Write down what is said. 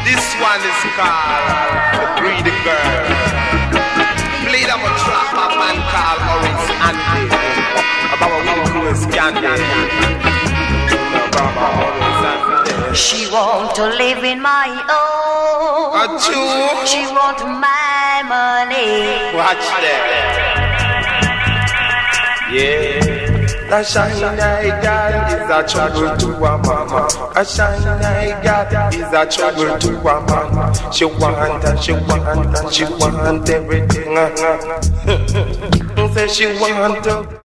This one is called The Greedy Girl. Play them a track a man called Orange Andy. About what we do is candy. She want to live in my own. She want my money. Watch that. Yeah. A shiny girl is a trouble to a mama. A shiny girl is a trouble to a mama. She want and she want and she want everything. Say she want to.